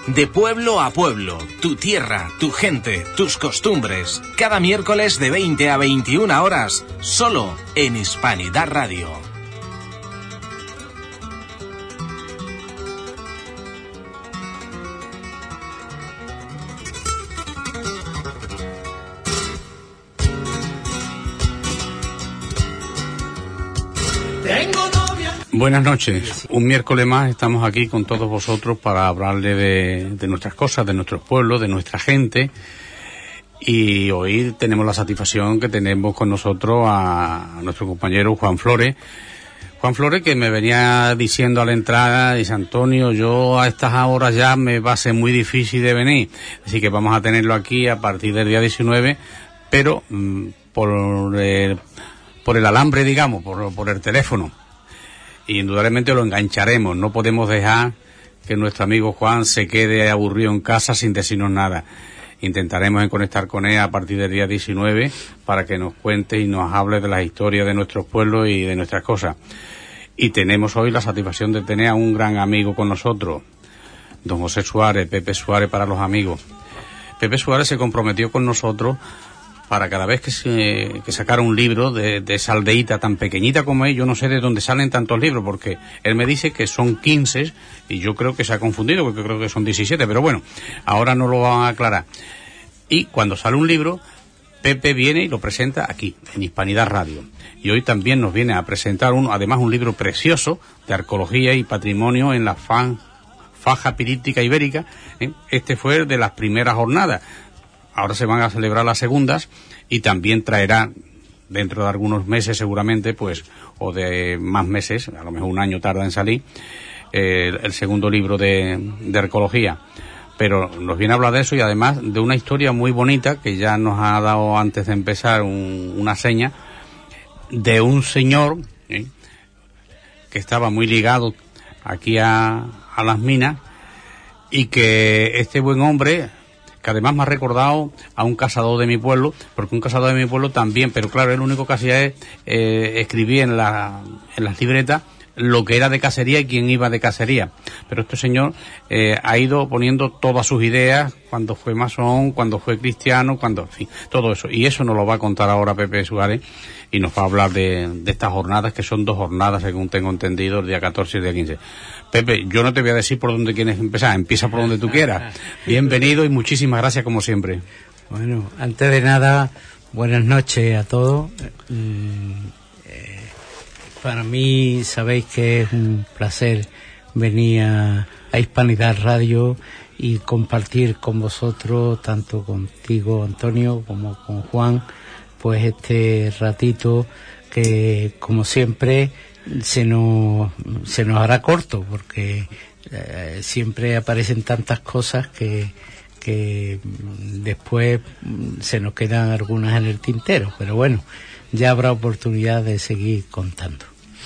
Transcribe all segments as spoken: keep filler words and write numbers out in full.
De pueblo a pueblo, tu tierra, tu gente, tus costumbres. Cada miércoles de veinte a veintiuna horas, solo en Hispanidad Radio. Buenas noches. Un miércoles más estamos aquí con todos vosotros para hablarle de, de nuestras cosas, de nuestros pueblos, de nuestra gente. Y hoy tenemos la satisfacción que tenemos con nosotros a, a nuestro compañero Juan Flores. Juan Flores, que me venía diciendo a la entrada, dice: Antonio, yo a estas horas ya me va a ser muy difícil de venir. Así que vamos a tenerlo aquí a partir del día diecinueve, pero mmm, por, el, por el alambre, digamos, por, por el teléfono. Y indudablemente lo engancharemos. No podemos dejar que nuestro amigo Juan se quede aburrido en casa sin decirnos nada. Intentaremos conectar con él a partir del día diecinueve para que nos cuente y nos hable de las historias de nuestros pueblos y de nuestras cosas. Y tenemos hoy la satisfacción de tener a un gran amigo con nosotros, don José Suárez, Pepe Suárez para los amigos. Pepe Suárez se comprometió con nosotros para cada vez que se que sacara un libro de, de esa aldeíta tan pequeñita como es. Yo no sé de dónde salen tantos libros, porque él me dice que son quince y yo creo que se ha confundido, porque creo que son diecisiete, pero bueno, ahora no lo van a aclarar. Y cuando sale un libro, Pepe viene y lo presenta aquí, en Hispanidad Radio. Y hoy también nos viene a presentar uno, además un libro precioso de arqueología y patrimonio en la fan, faja pirítica ibérica. ¿eh? Este fue el de las primeras jornadas. Ahora se van a celebrar las segundas y también traerá dentro de algunos meses seguramente, pues, o de más meses, a lo mejor un año tarda en salir, eh, el segundo libro de, de arqueología. Pero nos viene a hablar de eso y además de una historia muy bonita que ya nos ha dado antes de empezar un, una seña de un señor ¿eh? que estaba muy ligado aquí a, a las minas y que este buen hombre, que además me ha recordado a un cazador de mi pueblo, porque un cazador de mi pueblo también, pero claro, él lo único que hacía es eh, escribir en, la, en las libretas lo que era de cacería y quién iba de cacería. Pero este señor eh, ha ido poniendo todas sus ideas, cuando fue masón, cuando fue cristiano, cuando, en fin, todo eso. Y eso nos lo va a contar ahora Pepe Suárez y nos va a hablar de, de estas jornadas, que son dos jornadas, según tengo entendido, el día catorce y el día quince. Pepe, yo no te voy a decir por dónde quieres empezar, empieza por donde tú quieras. Bienvenido y muchísimas gracias como siempre. Bueno, antes de nada, buenas noches a todos. Mm, eh, para mí sabéis que es un placer venir a, a Hispanidad Radio y compartir con vosotros, tanto contigo Antonio como con Juan, pues este ratito que como siempre se nos se nos hará corto, porque eh, siempre aparecen tantas cosas que que después se nos quedan algunas en el tintero, pero bueno, ya habrá oportunidad de seguir contando.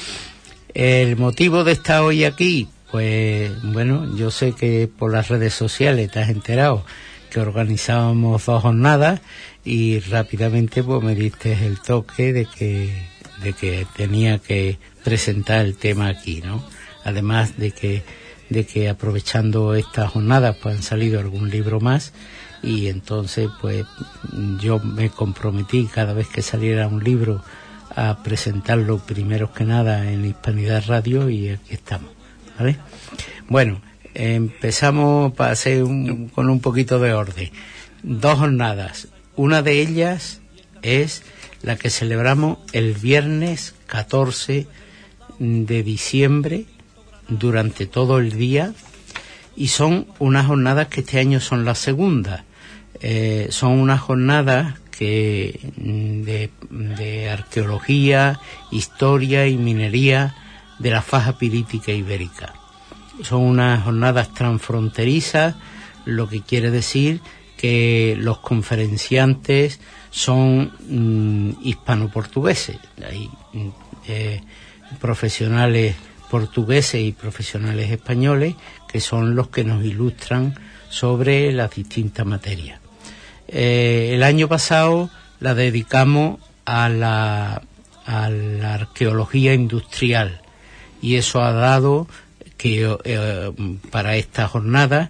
El motivo de estar hoy aquí, pues bueno, yo sé que por las redes sociales te has enterado que organizábamos dos jornadas y rápidamente pues me diste el toque de que de que tenía que presentar el tema aquí, ¿no? Además de que de que aprovechando estas jornadas pues han salido algún libro más y entonces pues yo me comprometí cada vez que saliera un libro a presentarlo primero que nada en Hispanidad Radio y aquí estamos, ¿vale? Bueno, empezamos para hacer un, con un poquito de orden. Dos jornadas. Una de ellas es la que celebramos el viernes catorce de diciembre durante todo el día y son unas jornadas que este año son las segundas. Eh, son unas jornadas que de, de arqueología, historia y minería de la faja pirítica ibérica. Son unas jornadas transfronterizas, lo que quiere decir que los conferenciantes son mm, hispano-portugueses. Hay eh, profesionales portugueses y profesionales españoles que son los que nos ilustran sobre las distintas materias. Eh, el año pasado la dedicamos a la, a la arqueología industrial y eso ha dado que eh, para esta jornada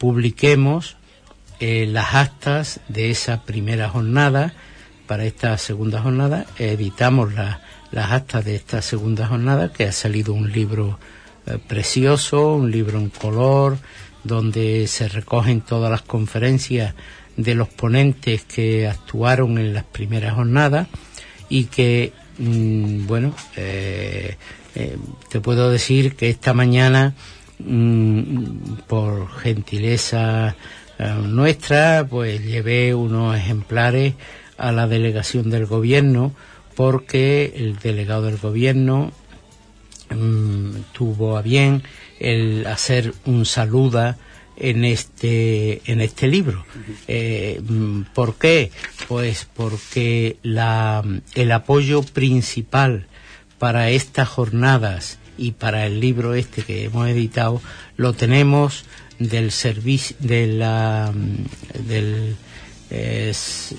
publiquemos eh, las actas de esa primera jornada. Para esta segunda jornada editamos la, las actas de esta segunda jornada, que ha salido un libro eh, precioso, un libro en color, donde se recogen todas las conferencias de los ponentes que actuaron en las primeras jornadas y que, mmm, bueno, eh, eh, te puedo decir que esta mañana, mmm, por gentileza eh, nuestra, pues llevé unos ejemplares a la delegación del gobierno, porque el delegado del gobierno mmm, tuvo a bien el hacer un saluda en este en este libro. Eh, ¿Por qué? Pues porque la, el apoyo principal para estas jornadas y para el libro este que hemos editado lo tenemos del servicio de la del es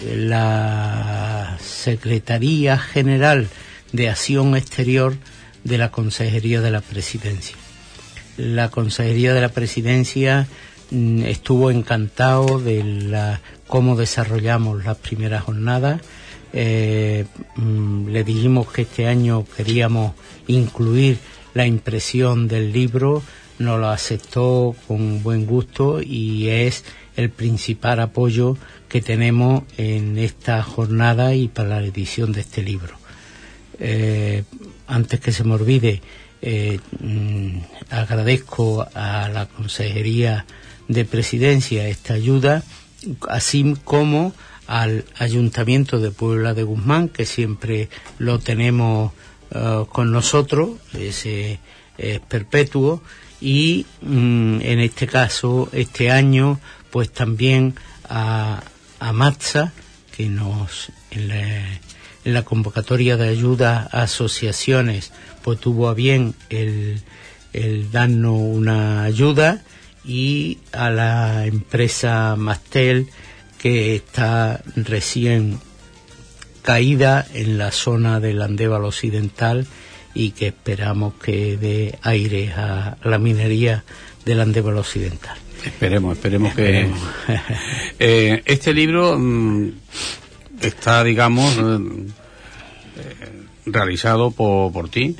la Secretaría General de Acción Exterior de la Consejería de la Presidencia. La Consejería de la Presidencia mm, estuvo encantado de la, cómo desarrollamos las primeras jornadas. Eh, mm, le dijimos que este año queríamos incluir la impresión del libro, nos lo aceptó con buen gusto y es el principal apoyo que tenemos en esta jornada y para la edición de este libro. Eh, antes que se me olvide, eh, mm, agradezco a la Consejería de Presidencia esta ayuda, así como al Ayuntamiento de Puebla de Guzmán, que siempre lo tenemos uh, con nosotros, ese es perpetuo, y mm, en este caso, este año, pues también a, a MATSA, que nos en la, en la convocatoria de ayuda a asociaciones, pues tuvo a bien el, el darnos una ayuda, y a la empresa Mastel, que está recién caída en la zona del Andévalo Occidental y que esperamos que dé aire a la minería del Andévalo Occidental. Esperemos, esperemos, esperemos. que... eh, este libro mmm, está, digamos, eh, realizado por, por ti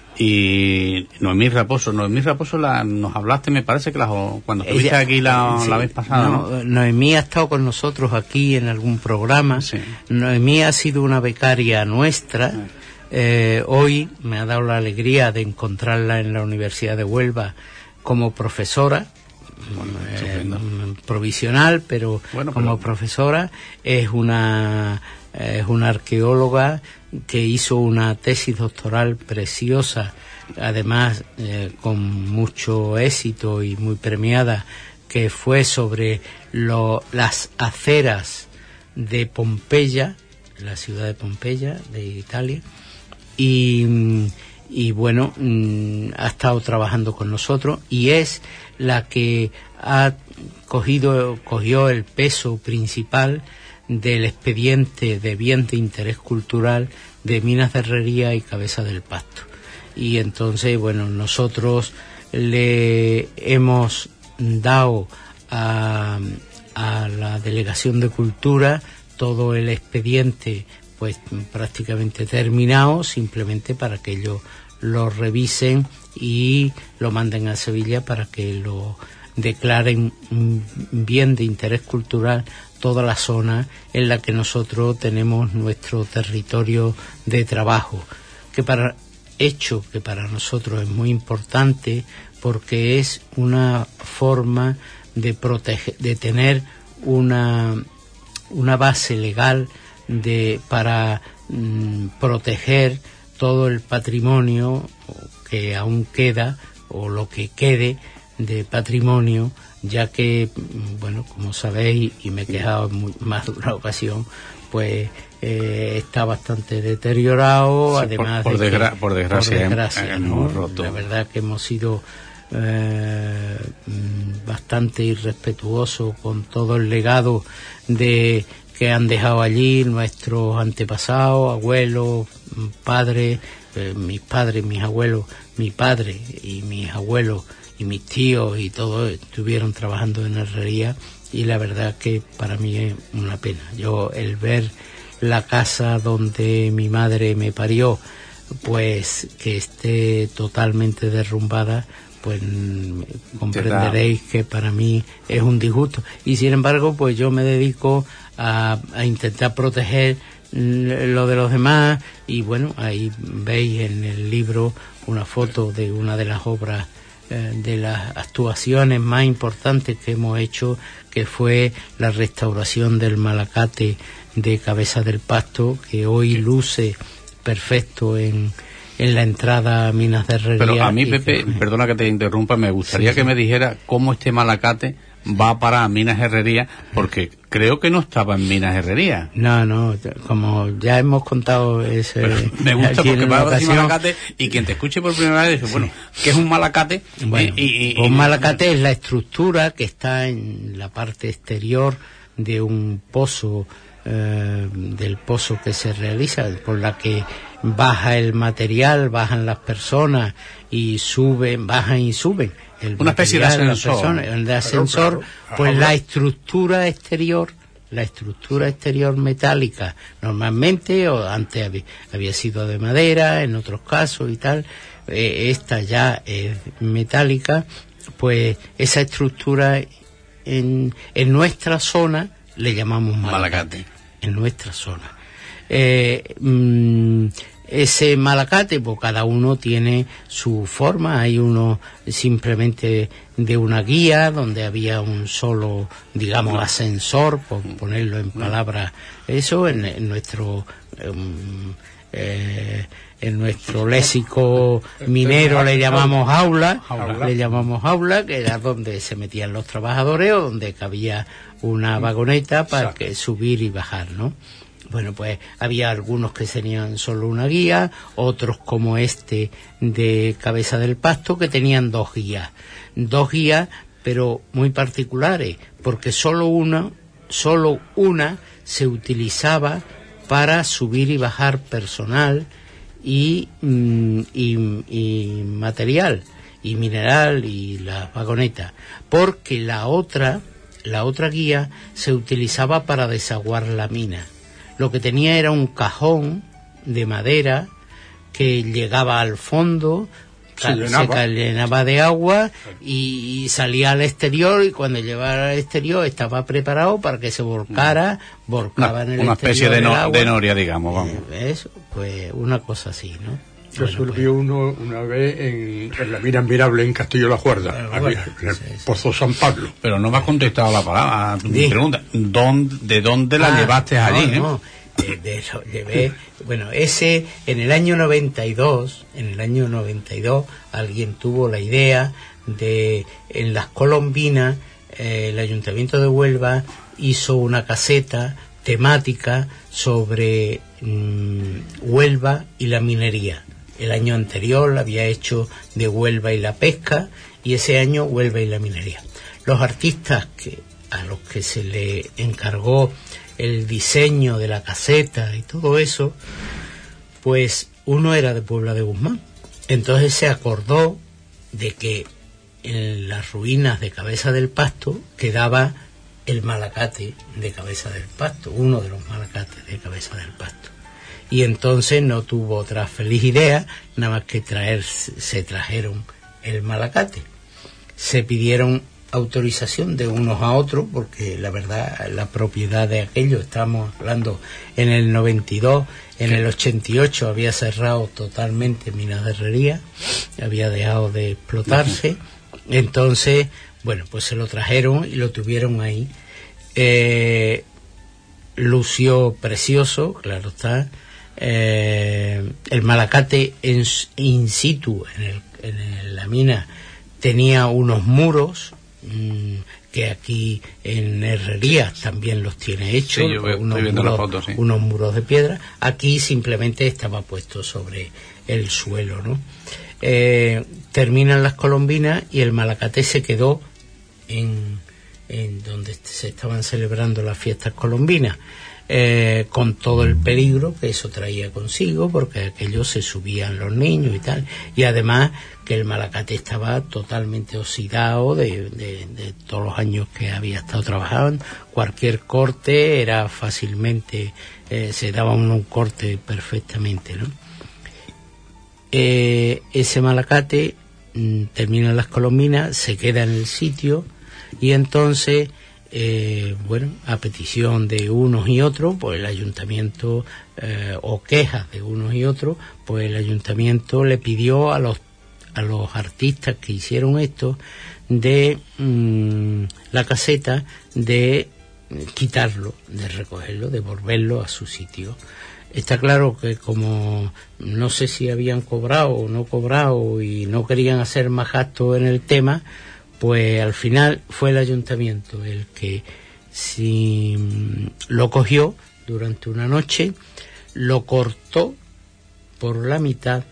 y Noemí Raposo. Noemí Raposo la, nos hablaste, me parece que la, cuando estuviste Ella, aquí la, sí, la vez pasada. No, ¿no? Noemí ha estado con nosotros aquí en algún programa. Sí. Noemí ha sido una becaria nuestra. Sí. Eh, hoy me ha dado la alegría de encontrarla en la Universidad de Huelva como profesora. Bueno, eh, provisional, pero bueno, como pero... profesora. Es una es una arqueóloga que hizo una tesis doctoral preciosa, además eh, con mucho éxito y muy premiada, que fue sobre lo, las aceras de Pompeya, la ciudad de Pompeya de Italia, y, y bueno, ha estado trabajando con nosotros y es la que ha cogido cogió el peso principal del expediente de bien de interés cultural de Minas de Herrería y Cabeza del Pasto. Y entonces, bueno, nosotros le hemos dado a, a la Delegación de Cultura todo el expediente pues prácticamente terminado, simplemente para que ellos lo revisen y lo manden a Sevilla para que lo declaren bien de interés cultural toda la zona en la que nosotros tenemos nuestro territorio de trabajo, que para hecho que para nosotros es muy importante porque es una forma de proteger, de tener una una base legal de para mm, proteger todo el patrimonio que aún queda o lo que quede de patrimonio, ya que, bueno, como sabéis, y me he quejado en más de una ocasión, pues eh, está bastante deteriorado, sí, además por, por, de desgra que, por desgracia, por desgracia hemos, ¿no? hemos roto. La verdad que hemos sido eh, bastante irrespetuosos con todo el legado de que han dejado allí nuestros antepasados, abuelos, padres, eh, mis padres, mis abuelos, mi padre y mis abuelos y mis tíos y todos estuvieron trabajando en herrería, y la verdad que para mí es una pena. Yo el ver la casa donde mi madre me parió, pues que esté totalmente derrumbada, pues comprenderéis que para mí es un disgusto. Y sin embargo, pues yo me dedico a, a intentar proteger lo de los demás, y bueno, ahí veis en el libro una foto de una de las obras, eh, de las actuaciones más importantes que hemos hecho, que fue la restauración del Malacate de Cabeza del Pasto, que hoy luce perfecto en, en la entrada a Minas de Herrería. Pero a mí, Pepe, que... perdona que te interrumpa, me gustaría sí, que sí. me dijera cómo este Malacate va para Minas Herrería, porque creo que no estaba en Minas Herrería. No, no, como ya hemos contado ese... Pero me gusta porque va a decir Malacate, y quien te escuche por primera vez dice, sí. bueno, ¿qué es un Malacate? Bueno, y, y, pues un Malacate es la estructura que está en la parte exterior de un pozo, eh, del pozo que se realiza, por la que baja el material, bajan las personas y suben, bajan y suben. El una especie de ascensor. Persona, el de ascensor, claro, claro. Pues la estructura exterior, la estructura exterior metálica, normalmente, o antes había, había sido de madera, en otros casos y tal, eh, esta ya es metálica, pues esa estructura en, en nuestra zona le llamamos Malacate. Malacate. En nuestra zona. Eh, mmm, ese Malacate, pues cada uno tiene su forma. Hay uno simplemente de una guía, donde había un solo, digamos, ascensor, por ponerlo en palabras, eso, en, en nuestro um, eh, en nuestro léxico minero le llamamos aula, aula, le llamamos aula, que era donde se metían los trabajadores, o donde cabía una vagoneta para que subir y bajar, ¿no? Bueno, pues había algunos que tenían solo una guía, otros como este de Cabeza del Pasto, que tenían dos guías. Dos guías, pero muy particulares, porque solo una, solo una se utilizaba para subir y bajar personal y, y, y material, y mineral, y las vagonetas, porque la otra, la otra guía se utilizaba para desaguar la mina. Lo que tenía era un cajón de madera que llegaba al fondo, se llenaba, se llenaba de agua y, y salía al exterior, y cuando llegaba al exterior estaba preparado para que se volcara, volcaba una, en el una exterior especie de, no, agua. de noria, digamos, vamos. Eh, eso, pues una cosa así, ¿no? Eso bueno, lo vio pues, uno una vez en, en la mina admirable en Castillo la Guarda, bueno, había, en el sí, Pozo San Pablo. Pero no me has contestado la palabra, mi pregunta. ¿Dónde, ¿De dónde la ah, llevaste no, allí? No, eh? de eso llevé. Bueno, ese en el año noventa y dos, en el año noventa y dos, alguien tuvo la idea de, en las Colombinas, eh, el Ayuntamiento de Huelva hizo una caseta temática sobre mmm, Huelva y la minería. El año anterior la había hecho de Huelva y la pesca, y ese año Huelva y la minería. Los artistas que, a los que se le encargó el diseño de la caseta y todo eso, pues uno era de Puebla de Guzmán. Entonces se acordó de que en las ruinas de Cabeza del Pasto quedaba el Malacate de Cabeza del Pasto, uno de los Malacates de Cabeza del Pasto. Y entonces no tuvo otra feliz idea, nada más que traer, se trajeron el Malacate. Se pidieron autorización de unos a otros, porque la verdad, la propiedad de aquello, estamos hablando en el noventa y dos, en el ochenta y ocho había cerrado totalmente Minas de Herrería, había dejado de explotarse. Entonces, bueno, pues se lo trajeron y lo tuvieron ahí. Eh, lució precioso, claro está. Eh, el Malacate en, in situ en, el, en la mina tenía unos muros mmm, que aquí en Herrería también los tiene hechos, sí, yo veo, unos, estoy viendo muros, la foto, sí. unos muros de piedra. Aquí simplemente estaba puesto sobre el suelo, ¿no? Eh, terminan las Colombinas y el Malacate se quedó en, en donde se estaban celebrando las fiestas colombinas. eh, con todo el peligro que eso traía consigo, porque aquello se subían los niños y tal, y además que el Malacate estaba totalmente oxidado de, de, de todos los años que había estado trabajando. Cualquier corte era fácilmente, eh, se daba un, un corte perfectamente, ¿no? Eh, ese Malacate mm, termina las colominas, se queda en el sitio, y entonces eh, bueno, a petición de unos y otros, pues el ayuntamiento eh, o quejas de unos y otros, pues el ayuntamiento le pidió a los a los artistas que hicieron esto de mmm, la caseta, de quitarlo, de recogerlo, de volverlo a su sitio. Está claro que como no sé si habían cobrado o no cobrado y no querían hacer más gastos en el tema, pues al final fue el ayuntamiento el que si, lo cogió durante una noche, lo cortó por la mitad,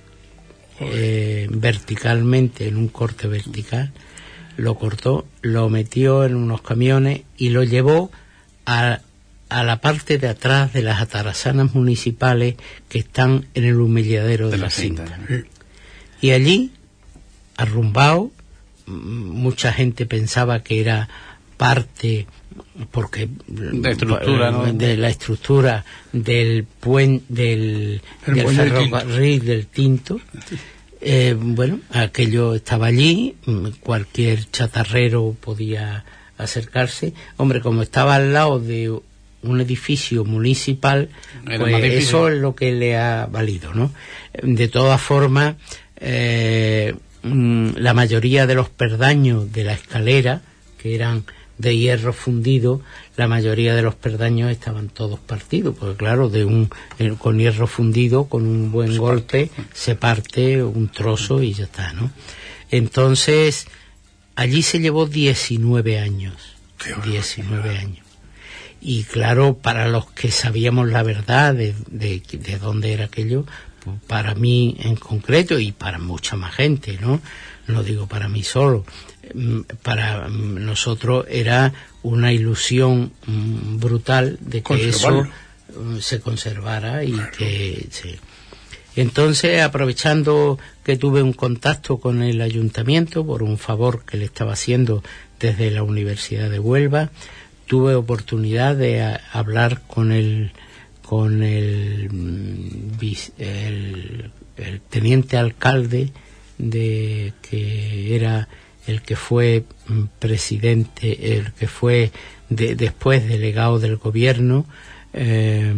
eh, verticalmente, en un corte vertical, lo cortó, lo metió en unos camiones y lo llevó a, a la parte de atrás de las atarazanas municipales que están en el humilladero de, de la, la cinta. cinta. Y allí, arrumbado, mucha gente pensaba que era parte, porque de, estructura, ¿no? de la estructura del puente del, del ferrocarril del Tinto. Eh, bueno, aquello estaba allí, cualquier chatarrero podía acercarse. Hombre, como estaba al lado de un edificio municipal, pues eso es lo que le ha valido, ¿no? De todas formas, eh, la mayoría de los perdaños de la escalera, que eran de hierro fundido, la mayoría de los perdaños estaban todos partidos, porque claro, de un con hierro fundido, con un buen se golpe, parte. se parte un trozo y ya está, ¿no? Entonces, allí se llevó diecinueve años. diecinueve años. Y claro, para los que sabíamos la verdad de, de, de dónde era aquello, pues para mí en concreto y para mucha más gente, ¿no? No digo para mí solo, para nosotros era una ilusión brutal de que eso se conservara y claro. que se... Entonces, aprovechando que tuve un contacto con el ayuntamiento por un favor que le estaba haciendo desde la Universidad de Huelva, tuve oportunidad de a, hablar con el con el, el, el teniente alcalde de que era el que fue presidente, el que fue de, después delegado del gobierno, eh,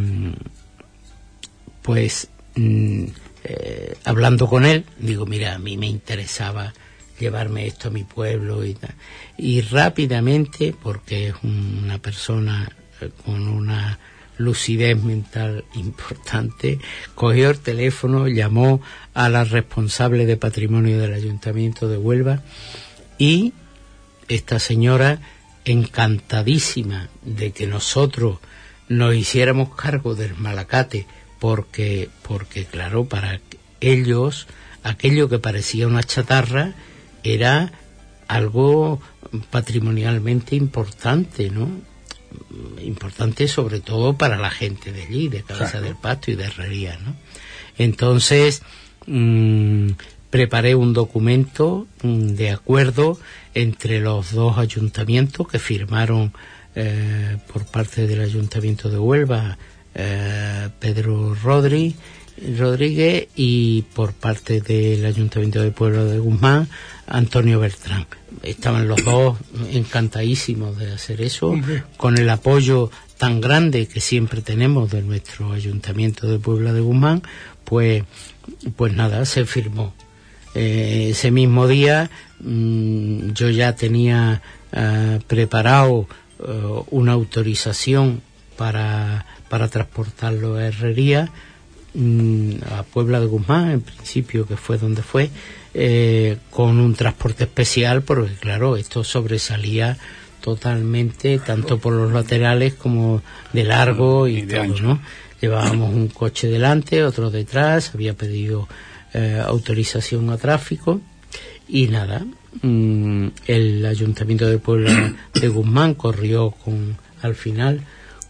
pues eh, hablando con él, digo, mira, a mí me interesaba llevarme esto a mi pueblo y tal. Y rápidamente, porque es una persona con una lucidez mental importante, cogió el teléfono, llamó a la responsable de patrimonio del Ayuntamiento de Huelva y esta señora, encantadísima de que nosotros nos hiciéramos cargo del Malacate, porque, porque claro, para ellos aquello que parecía una chatarra era algo patrimonialmente importante, ¿no? Importante sobre todo para la gente de allí, de Cabeza claro. del Pasto y de Herrería, ¿no? Entonces mmm, preparé un documento mmm, de acuerdo entre los dos ayuntamientos que firmaron eh, por parte del Ayuntamiento de Huelva eh, Pedro Rodri, Rodríguez y por parte del Ayuntamiento de Puebla de Guzmán Antonio Bertrán. Estaban los dos encantadísimos de hacer eso, okay. con el apoyo tan grande que siempre tenemos de nuestro Ayuntamiento de Puebla de Guzmán, pues, pues nada, se firmó. Eh, ese mismo día mmm, yo ya tenía uh, preparado uh, una autorización para, para transportarlo a Herrería, mmm, a Puebla de Guzmán, en principio, que fue donde fue, Eh, con un transporte especial, porque claro, esto sobresalía totalmente, tanto por los laterales como de largo y, y todo, ancho, ¿no? Llevábamos un coche delante, otro detrás, había pedido eh, autorización a tráfico y nada, mmm, el Ayuntamiento de Puebla de Guzmán corrió con, al final,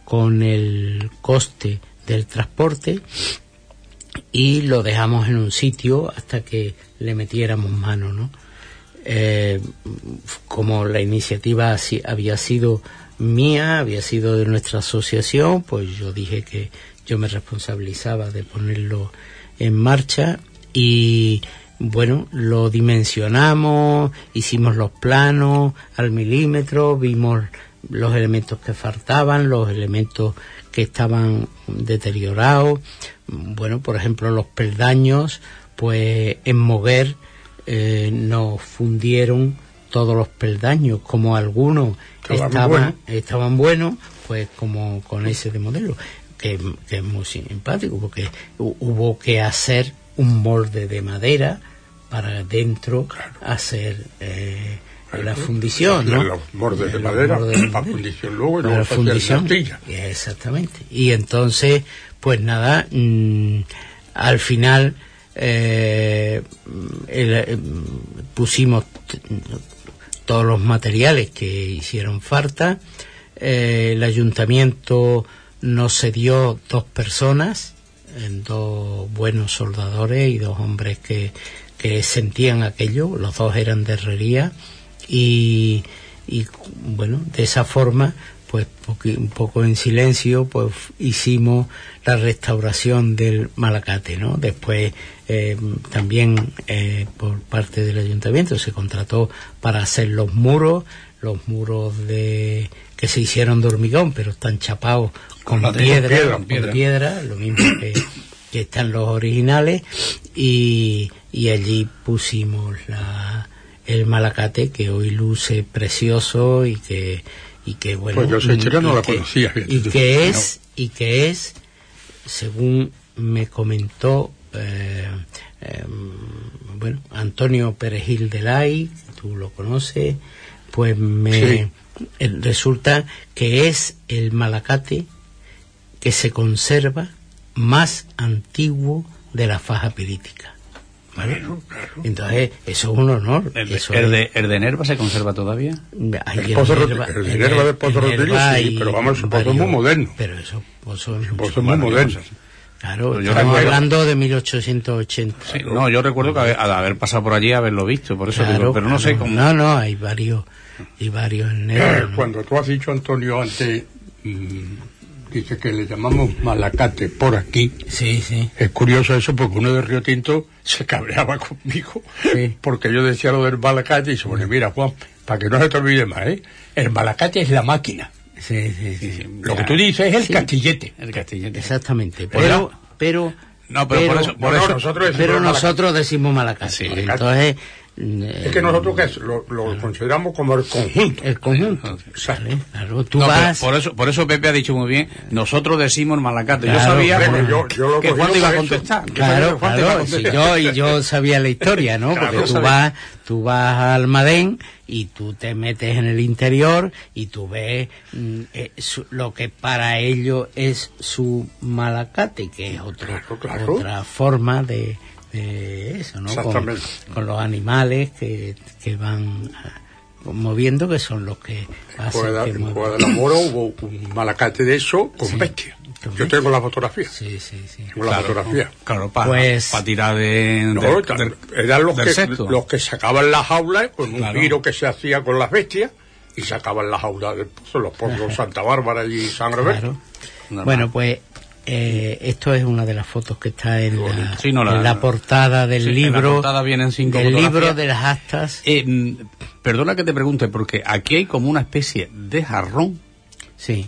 con el coste del transporte y lo dejamos en un sitio hasta que le metiéramos mano, ¿no? Eh, como la iniciativa así, había sido mía, había sido de nuestra asociación, pues yo dije que yo me responsabilizaba de ponerlo en marcha y bueno, lo dimensionamos, hicimos los planos al milímetro, vimos los elementos que faltaban, los elementos que estaban deteriorados. Bueno, por ejemplo, los peldaños, pues en Moguer eh, nos fundieron todos los peldaños, como algunos estaban, estaban, bueno. estaban buenos, pues como con ese de modelo, que, que es muy simpático, porque hubo que hacer un molde de madera para dentro claro. hacer eh, claro. la fundición, ¿no? Los moldes de madera para fundición luego y luego la fundición, exactamente. Y entonces, pues nada, mmm, al final eh, el, eh, pusimos t- todos los materiales que hicieron falta. Eh, el ayuntamiento nos cedió dos personas, dos buenos soldadores y dos hombres que, que sentían aquello, los dos eran de herrería y, y bueno, de esa forma pues poqu- un poco en silencio pues hicimos la restauración del Malacate, ¿no? Después eh, también eh, por parte del ayuntamiento se contrató para hacer los muros, los muros de que se hicieron de hormigón pero están chapados con piedra, piedra, con piedra, piedra, lo mismo que, que están los originales y, y allí pusimos la, el Malacate que hoy luce precioso y que y que bueno pues yo sé que no la conocía bien, y que es y que es según me comentó eh, eh, bueno Antonio Perejil Delay, tú lo conoces, pues me sí. resulta que es el Malacate que se conserva más antiguo de la faja pirítica. ¿Vale? Claro, claro. Entonces, eso es un honor. ¿El, eso el, es... de, ¿El de Nerva se conserva todavía? Hay el, pozo el, Nerva, el de Nerva del Pozo Rotillo, sí, pero vamos, el pozo es muy moderno. Pero eso pozo es, pozo es muy moderno. Claro, yo estamos hablando de mil ochocientos ochenta. Sí, no, yo recuerdo que al haber pasado por allí haberlo visto, por eso claro, digo, pero no claro. sé cómo. No, no, hay varios, hay varios en Nerva, eh, ¿no? Cuando tú has dicho, Antonio, antes... Mmm, dice que le llamamos Malacate por aquí. Sí, sí. Es curioso eso porque uno de Río Tinto se cabreaba conmigo sí. porque yo decía lo del Malacate y se pone, mira Juan, para que no se te olvide más, ¿eh? El Malacate es la máquina. Sí, sí, sí. sí. Lo que tú dices es el sí. castillete. El castillete. Exactamente. Pero, pero... No, pero, pero por eso... Por no, eso nosotros decimos pero nosotros decimos Malacate. Sí, entonces... Es que nosotros ¿qué? Lo, lo consideramos como el conjunto. El conjunto. Vale, claro, tú no, vas... Por eso, por eso Pepe ha dicho muy bien, nosotros decimos Malacate. Claro, yo sabía claro. Yo, yo lo que Juan te iba a contestar. Claro, claro. Si yo, y yo sabía la historia, ¿no? Porque claro, tú sabía. vas, tú vas a Almadén y tú te metes en el interior y tú ves eh, su, lo que para ellos es su Malacate, que es otro, claro, claro. otra forma de... de eso, ¿no? Con, con los animales que, que van moviendo, que son los que hacen Cueva, que en Cueva de la Mora hubo un Malacate de eso con sí, bestia. Yo tengo la fotografía. Sí, sí, sí. Tengo la claro, fotografía. Claro, para pues, pa tirar de, no, de, tal, de eran los del que sexto. los que sacaban las jaulas con un claro. giro que se hacía con las bestias y sacaban las jaulas del pozo, los pozos Santa Bárbara y San Roberto. Claro. Bueno, pues Eh, esto es una de las fotos que está en la, sí, no, la, en la portada del sí, libro. En la portada vienen cinco del libro de las actas. Eh, perdona que te pregunte, porque aquí hay como una especie de jarrón. Sí.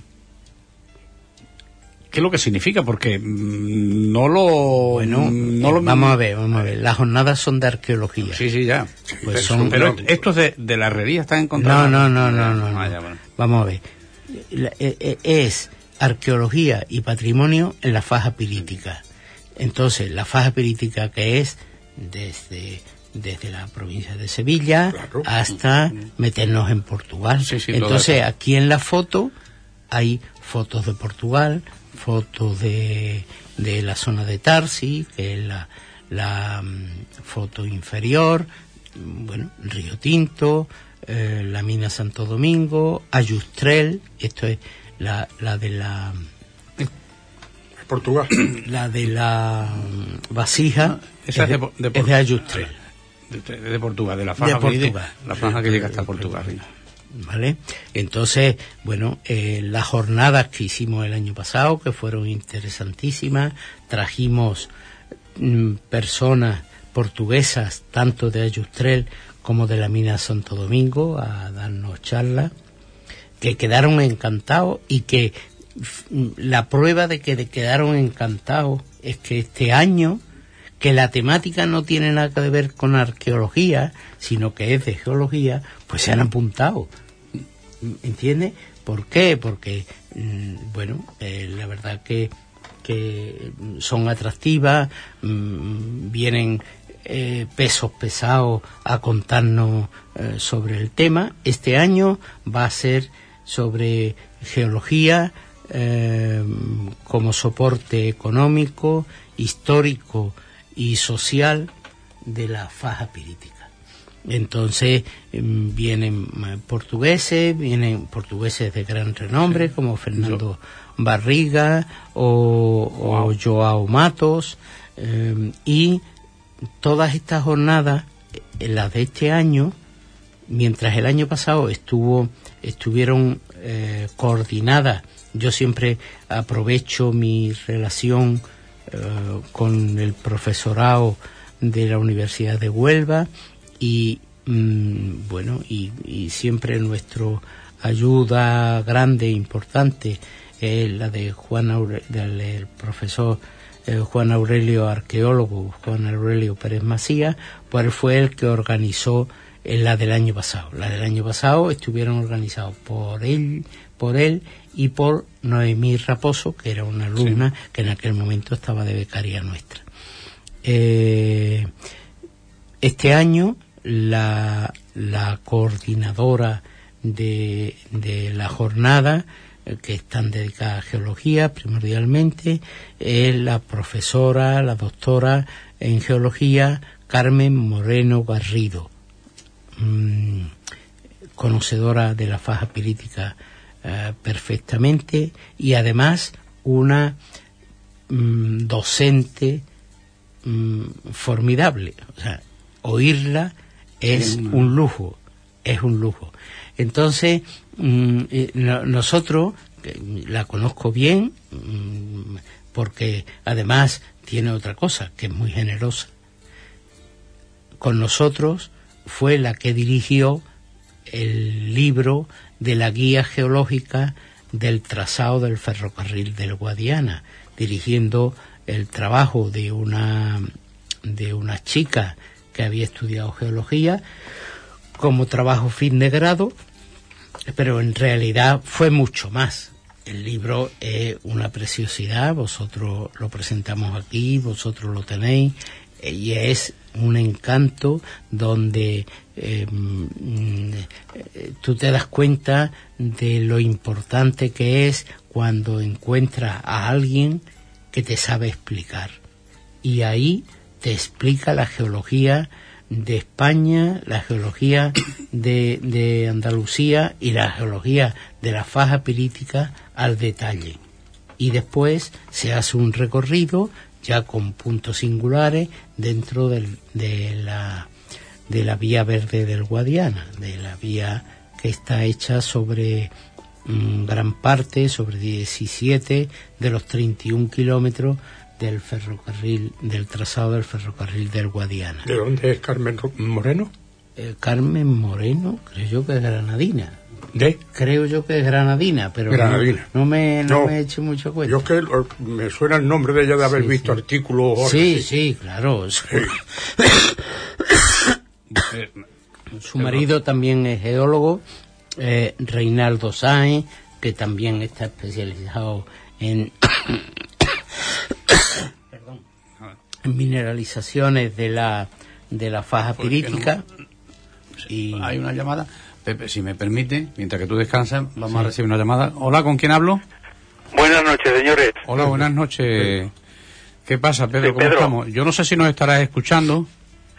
¿Qué es lo que significa? Porque mmm, no lo... Bueno, no lo... vamos a ver, vamos a ver. Las jornadas son de arqueología. Sí, sí, ya. Pues son... Pero esto es de, de la herrería, ¿están encontrando? No, no, no, no, no. no. Ah, ya, bueno. Vamos a ver. Es arqueología y patrimonio en la faja pirítica. Entonces, la faja pirítica que es desde... desde la provincia de Sevilla claro. hasta meternos en Portugal. Sí, sí, entonces aquí en la foto hay fotos de Portugal, fotos de, de la zona de Tarsi, que es la, la um, foto inferior, bueno, Río Tinto, eh, la mina Santo Domingo, Ayustrel, esto es la, la de la... Portugal. La de la vasija Esa es de, de, de, es de Ayustrel. De, de, de Portugal, de la faja, de Portugal. De, la faja que llega hasta Portugal. Sí. ¿Vale? Entonces, bueno, eh, las jornadas que hicimos el año pasado, que fueron interesantísimas, trajimos mm, personas portuguesas, tanto de Ayustrel como de la mina Santo Domingo, a darnos charlas, que quedaron encantados y que la prueba de que quedaron encantados es que este año, que la temática no tiene nada que ver con arqueología, sino que es de geología, pues se han apuntado. ¿Entiendes? ¿Por qué? Porque, bueno, eh, la verdad que, que son atractivas, mmm, vienen eh, pesos pesados a contarnos eh, sobre el tema. Este año va a ser sobre geología, Eh, como soporte económico, histórico y social de la faja pirítica. Entonces eh, vienen portugueses, vienen portugueses de gran renombre, sí, como Fernando Yo. Barriga o, wow. o Joao Matos, eh, y todas estas jornadas, las de este año, mientras el año pasado estuvo estuvieron eh, coordinadas. Yo siempre aprovecho mi relación eh, con el profesorado de la Universidad de Huelva y mmm, bueno y, y siempre nuestra ayuda grande e importante es la de Juan Aure- del profesor eh, Juan Aurelio, arqueólogo Juan Aurelio Pérez Macías, pues fue el que organizó en la del año pasado. La del año pasado estuvieron organizados por él, por él y por Noemí Raposo, que era una alumna sí. que en aquel momento estaba de becaria nuestra. Eh, este año la, la coordinadora de, de la jornada, eh, que están dedicadas a geología primordialmente, es la profesora, la doctora en geología Carmen Moreno Garrido, mmm, conocedora de la faja pirítica Uh, perfectamente, y además una um, docente um, formidable. O sea, oírla es mm. un lujo, es un lujo. Entonces, um, eh, no, nosotros, eh, la conozco bien, um, porque además tiene otra cosa, que es muy generosa. Con nosotros fue la que dirigió el libro de la guía geológica del trazado del ferrocarril del Guadiana, dirigiendo el trabajo de una de una chica que había estudiado geología como trabajo fin de grado, pero en realidad fue mucho más. El libro es una preciosidad, vosotros lo presentamos aquí, vosotros lo tenéis, y es un encanto donde eh, tú te das cuenta de lo importante que es cuando encuentras a alguien que te sabe explicar, y ahí te explica la geología de España, la geología de, de Andalucía y la geología de la faja pirítica al detalle, y después se hace un recorrido ya con puntos singulares dentro del, de la de la vía verde del Guadiana, de la vía que está hecha sobre mmm, gran parte, sobre diecisiete de los treinta y un kilómetros del ferrocarril, del trazado del ferrocarril del Guadiana. ¿De dónde es Carmen Moreno? Eh, Carmen Moreno, creo yo que es granadina. ¿De? Creo yo que es granadina, pero granadina. No, no me no, no me he hecho mucho cuenta. Yo es que me suena el nombre de ella de haber sí, visto sí. artículos. Sí, sí, sí, claro. Sí. Su marido también es geólogo, eh, Reinaldo Sáenz, que también está especializado en, perdón, en mineralizaciones de la de la faja pirítica. No? Y hay una llamada. Pepe, si me permite, mientras que tú descansas, vamos sí. a recibir una llamada. Hola, ¿con quién hablo? Buenas noches, señores. Hola, buenas noches. ¿Qué pasa, Pedro? ¿Cómo Pedro. estamos? Yo no sé si nos estarás escuchando.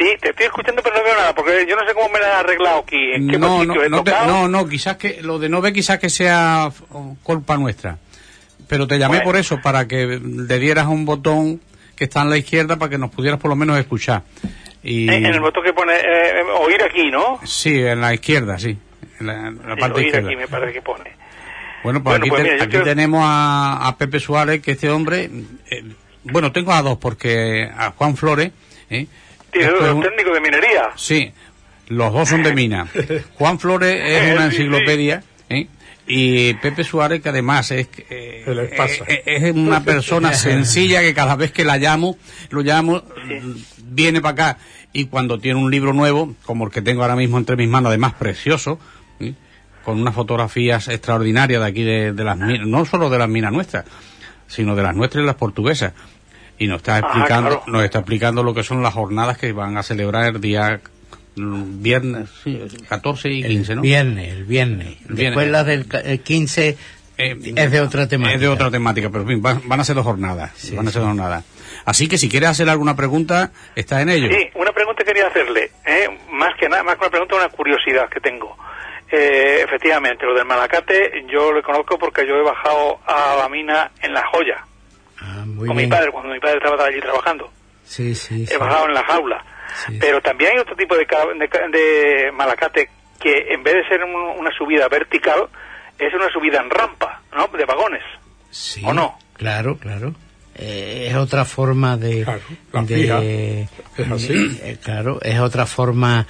Sí, te estoy escuchando pero no veo nada, porque yo no sé cómo me la has arreglado aquí. ¿En qué no, sitio no, he no, te, tocado? no, no, quizás que lo de no ver quizás que sea culpa nuestra. Pero te llamé bueno. por eso, para que le dieras un botón que está en la izquierda para que nos pudieras por lo menos escuchar. Y... En el botón que pone eh, oír aquí, ¿no? Sí, en la izquierda, sí. En la, en la sí, parte oír izquierda. aquí me parece que pone. Bueno, pues bueno, aquí, pues te, mira, aquí quiero... tenemos a, a Pepe Suárez, que este hombre... Eh, bueno, tengo a dos, porque a Juan Flores... ¿eh? ¿Tienes dos técnicos de minería? Sí, los dos son de mina. Juan Flores es una enciclopedia, ¿eh? Y Pepe Suárez, que además es, eh, eh, es una persona sencilla, que cada vez que la llamo, lo llamo, sí. viene para acá, y cuando tiene un libro nuevo, como el que tengo ahora mismo entre mis manos, además precioso, ¿eh? Con unas fotografías extraordinarias de aquí de, de las minas, no solo de las minas nuestras, sino de las nuestras y las portuguesas, y nos está explicando, ah, claro. nos está explicando lo que son las jornadas que van a celebrar el día viernes, sí, catorce y quince, el ¿no? Viernes, el viernes. viernes. Después las del quince eh, es de otra temática. Es de otra temática, pero en fin, van, van a ser dos jornadas. Sí, van a ser dos jornadas. Así que si quieres hacer alguna pregunta, está en ello. Sí, una pregunta quería hacerle, ¿eh? más que nada, más que una pregunta, una curiosidad que tengo. Eh, efectivamente, lo del Malacate yo lo conozco porque yo he bajado a la mina en La Joya. Ah, muy con bien. mi padre, cuando mi padre estaba allí trabajando. Sí, sí, he sí. bajado en la jaula. Sí. Pero también hay otro tipo de, de, de Malacate que en vez de ser un, una subida vertical, es una subida en rampa, ¿no? De vagones. Sí, ¿o no? Claro, claro. Eh, es otra forma de... Claro, la de fija, es así. Eh, claro, es otra forma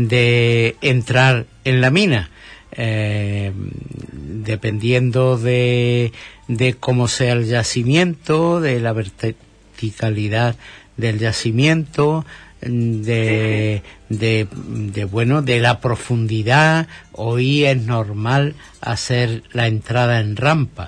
de entrar en la mina. Eh, dependiendo de, de cómo sea el yacimiento, de la verticalidad del yacimiento, de, de, de bueno, de la profundidad. Hoy es normal hacer la entrada en rampa.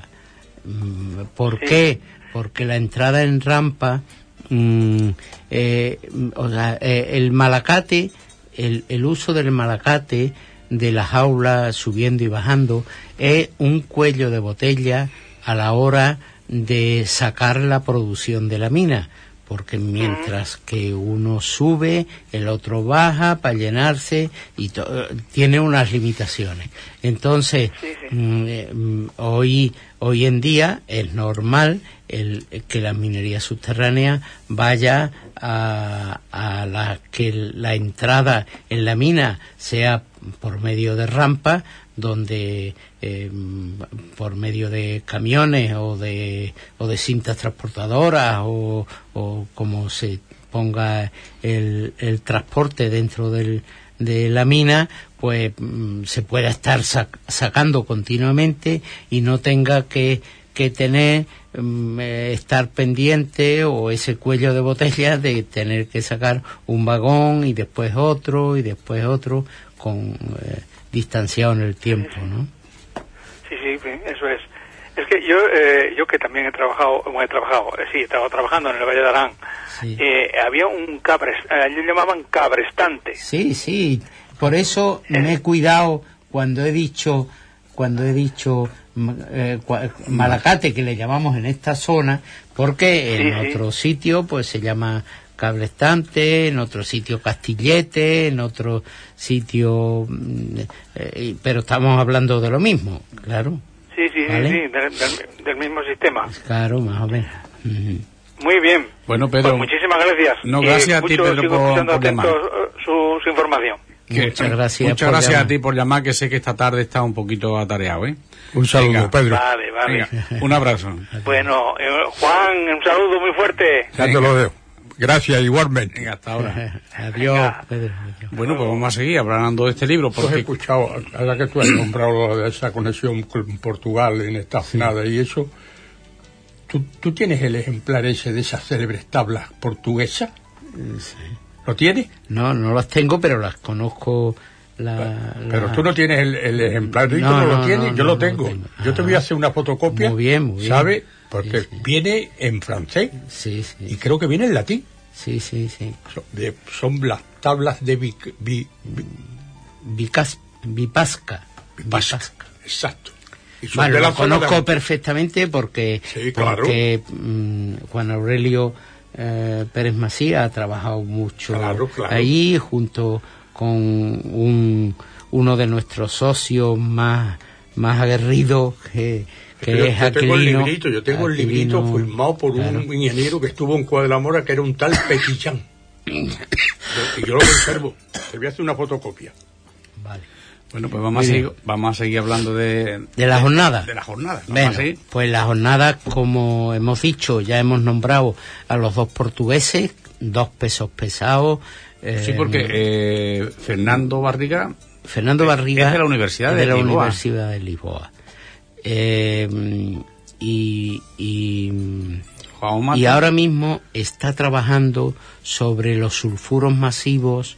¿Por qué? Porque la entrada en rampa, mmm, eh, o sea, eh, el malacate, el, el uso del malacate, de la jaula subiendo y bajando, es un cuello de botella a la hora de sacar la producción de la mina, porque mientras que uno sube, el otro baja para llenarse y to- tiene unas limitaciones. Entonces, sí, sí. Mm, hoy hoy en día es normal el, que la minería subterránea vaya a, a la que la entrada en la mina sea por medio de rampa, donde eh, por medio de camiones o de o de cintas transportadoras o, o como se ponga el, el transporte dentro del, de la mina, pues mm, se pueda estar sac- sacando continuamente y no tenga que, que tener mm, eh, estar pendiente o ese cuello de botella de tener que sacar un vagón y después otro y después otro con eh, distanciado en el tiempo, ¿no? Sí, sí, eso es. Es que yo eh, yo que también he trabajado, bueno, he trabajado, eh, sí, he estado trabajando en el Valle de Arán, sí. eh, había un cabres, eh, le llamaban cabrestante. Sí, sí, por eso eh. me he cuidado cuando he dicho, cuando he dicho eh, malacate, que le llamamos en esta zona, porque en sí, otro sí. sitio pues se llama cabrestante, en otro sitio castillete, en otro sitio, eh, pero estamos hablando de lo mismo, claro. Sí, sí, ¿vale? sí, sí del, del, del mismo sistema. Claro, más o menos. Uh-huh. Muy bien. Bueno, Pedro. Pues muchísimas gracias. No, gracias eh, a ti, Pedro, por, por llamar. Su, su información. Que, muchas gracias. Muchas gracias llamar. a ti por llamar, que sé que esta tarde está un poquito atareado, ¿eh? Un saludo, Venga. Pedro. Vale, vale. Venga, un abrazo. Bueno, eh, Juan, un saludo muy fuerte. Ya te lo veo. Gracias, igualmente. Venga, hasta ahora. Adiós, Pedro. Bueno, pues vamos a seguir hablando de este libro. Porque... He escuchado, ahora que tú has nombrado esa conexión con Portugal en esta jornada sí. y eso, ¿tú, ¿tú tienes el ejemplar ese de esas célebres tablas portuguesas? Sí. ¿Lo tienes? No, no las tengo, pero las conozco. La, pero la... tú no tienes el, el ejemplar, ¿tú no, no lo tienes? No, yo no, lo tengo. no lo tengo. Yo te voy a hacer una fotocopia. Muy bien, muy bien. ¿Sabes? Porque sí, sí. viene en francés. Sí, sí. Y creo que viene en latín. Sí, sí, sí. Son, de, son las tablas de bi, bi, bi, Bicas, Bipasca. Bipasca. Exacto. Y bueno, de la lo conozco de... perfectamente porque, sí, claro. porque mmm, Juan Aurelio eh, Pérez Macías ha trabajado mucho claro, claro. ahí, junto con un, uno de nuestros socios más, más aguerridos, que, que yo, es yo Aquilino. Tengo el librito, yo tengo Aquilino, el librito firmado por claro. un ingeniero que estuvo en Cuadramora, que era un tal Petichán. Y yo lo conservo. Te voy a hacer una fotocopia. Vale. Bueno, pues vamos a, seguir, vamos a seguir hablando de... ¿De la jornada? De la jornada. Bueno, pues la jornada, como hemos dicho, ya hemos nombrado a los dos portugueses, dos pesos pesados. Eh, sí, porque eh, Fernando Barriga... Fernando Barriga... Es de la Universidad de, de la Lisboa. Universidad de Lisboa. Eh, y... y Y ahora mismo está trabajando sobre los sulfuros masivos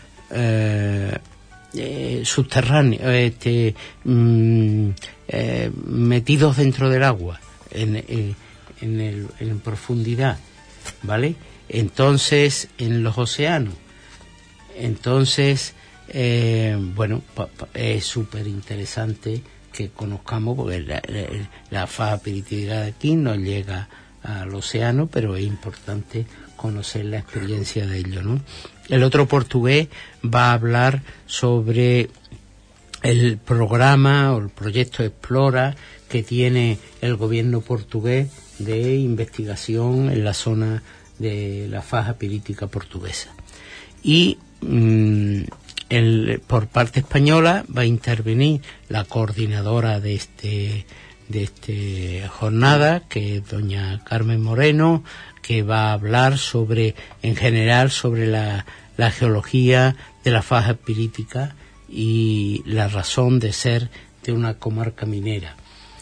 eh, eh, subterráneos, este, mm, eh, metidos dentro del agua, en, en, en, el, en profundidad, ¿vale? Entonces, en los océanos. Entonces, eh, bueno, pa, pa, es súper interesante que conozcamos, porque la, la, la faja pirítica de aquí nos llega al océano, pero es importante conocer la experiencia de ello, ¿no? El otro portugués va a hablar sobre el programa o el proyecto Explora que tiene el gobierno portugués de investigación en la zona de la faja pirítica portuguesa. Y mmm, el, por parte española va a intervenir la coordinadora de este de esta jornada, que es doña Carmen Moreno, que va a hablar sobre, en general, sobre la, la geología de la faja pirítica y la razón de ser de una comarca minera.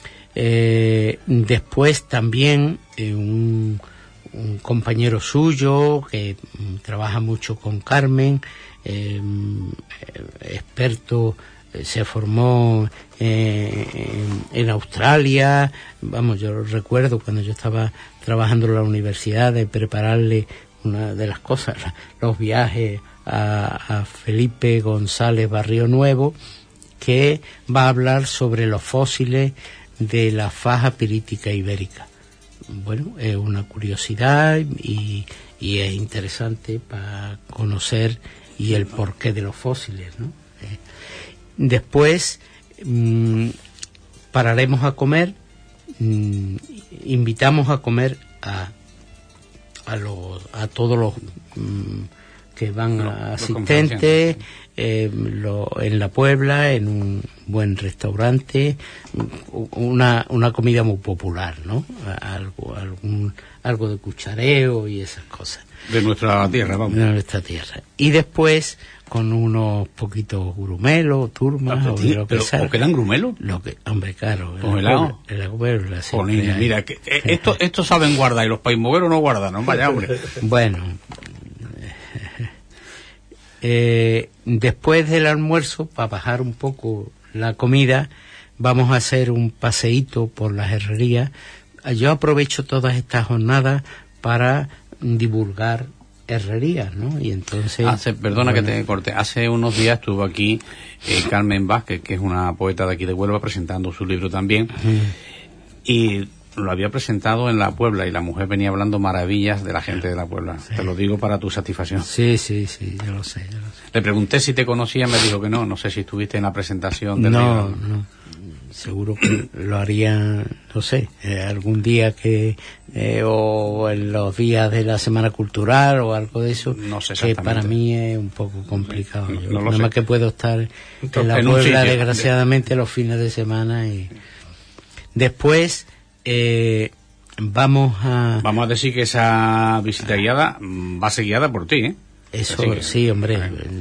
Eh, después también eh, un, un compañero suyo que mm, trabaja mucho con Carmen, eh, experto, se formó eh, en, en Australia. Vamos, yo recuerdo cuando yo estaba trabajando en la universidad de prepararle una de las cosas, los viajes a, a Felipe González Barrio Nuevo, que va a hablar sobre los fósiles de la faja pirítica ibérica. Bueno, es una curiosidad y, y es interesante para conocer y el porqué de los fósiles, ¿no? Eh, Después mmm, pararemos a comer, mmm, invitamos a comer a a, los, a todos los mmm, que van no, asistentes eh, lo, en la Puebla, en un buen restaurante, una una comida muy popular, ¿no? Algo algún algo de cuchareo y esas cosas. De nuestra tierra, vamos. De nuestra tierra. Y después con unos poquitos grumelos, turmas, ah, o sí, lo que pero, sea. ¿O quedan grumelos? Lo que, hombre, claro. ¿Con helado? En la Puebla, sí. Mira, que, eh, esto, esto saben guardar y los paimoveros no guardan, ¿no? Vaya, hombre. Bueno. eh, después del almuerzo, para bajar un poco la comida, vamos a hacer un paseíto por las herrerías. Yo aprovecho todas estas jornadas para divulgar herrerías, ¿no? Y entonces... Hace, perdona bueno, que te corte. Hace unos días estuvo aquí eh, Carmen Vázquez, que es una poeta de aquí de Huelva, presentando su libro también. Uh-huh. Y lo había presentado en la Puebla y la mujer venía hablando maravillas de la gente de la Puebla. Sí. Te lo digo para tu satisfacción. Sí, sí, sí, yo lo sé, yo lo sé. Le pregunté si te conocía, me dijo que no. No sé si estuviste en la presentación del no, libro. No, seguro que lo haría, no sé, eh, algún día que eh, o en los días de la Semana Cultural o algo de eso, no sé que para mí es un poco complicado. No, Yo, no nada sé. más que puedo estar en la en Puebla, desgraciadamente, los fines de semana. Y después eh, vamos a... Vamos a decir que esa visita guiada va a ser guiada por ti, ¿eh? Eso, que, sí, hombre.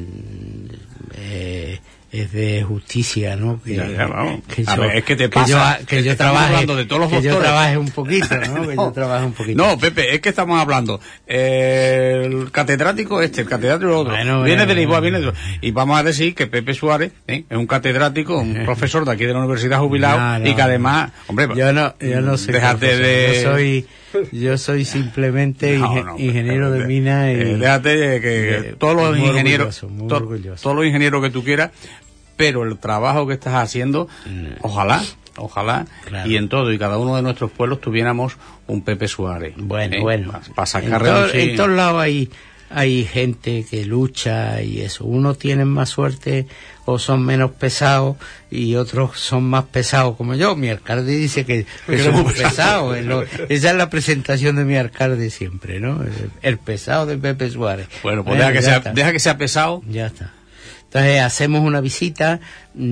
Eh, es de justicia, ¿no? Que, ya, ya, vamos. que a yo, ver, es que te que pasa. yo, que yo trabaje, de todos los que doctores. yo trabaje un poquito, ¿no? no, Que yo trabaje un poquito. No, Pepe, es que estamos hablando. Eh, el catedrático este, el catedrático otro. Bueno, viene bueno, de Lisboa, bueno. viene de... Y vamos a decir que Pepe Suárez ¿eh? es un catedrático, un profesor de aquí de la universidad jubilado no, no, y que además, hombre, yo no, yo no sé. Déjate de... Yo soy, yo soy simplemente no, ingen- no, ingeniero de mina y... Eh, déjate de que de, todos los muy ingenieros, orgulloso, muy to- orgulloso. todos los ingenieros que tú quieras, pero el trabajo que estás haciendo, ojalá ojalá, claro. y en todo y cada uno de nuestros pueblos tuviéramos un Pepe Suárez. Bueno, ¿eh? bueno. Para sacar en, to, reducir... en todos lados hay, hay gente que lucha y eso. Unos tienen más suerte o son menos pesados y otros son más pesados como yo. Mi alcalde dice que, que somos pesados. Es lo, esa es la presentación de mi alcalde siempre, ¿no? El, el pesado de Pepe Suárez. Bueno, pues bueno, deja, que sea, deja que sea pesado. Ya está. Entonces hacemos una visita,